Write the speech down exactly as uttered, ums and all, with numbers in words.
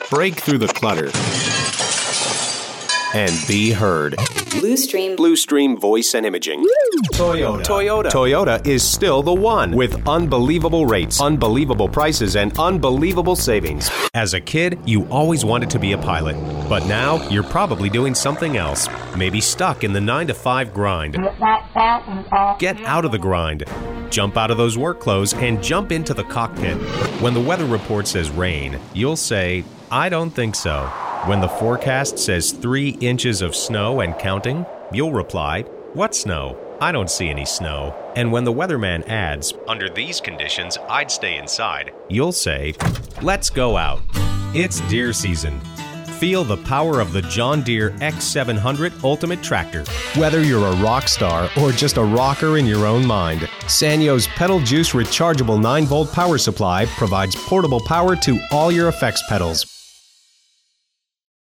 break through the clutter, and be heard. Bluestream. Bluestream Voice and Imaging. Toyota. Toyota. Toyota is still the one with unbelievable rates, unbelievable prices, and unbelievable savings. As a kid, you always wanted to be a pilot, but now you're probably doing something else. Maybe stuck in the nine to five grind. Get out of the grind. Jump out of those work clothes and jump into the cockpit. When the weather report says rain, you'll say, "I don't think so." When the forecast says three inches of snow and counting, you'll reply, "What snow? I don't see any snow." And when the weatherman adds, "Under these conditions, I'd stay inside," you'll say, "Let's go out." It's deer season. Feel the power of the John Deere X seven hundred Ultimate Tractor. Whether you're a rock star or just a rocker in your own mind, Sanyo's Pedal Juice rechargeable nine volt power supply provides portable power to all your effects pedals.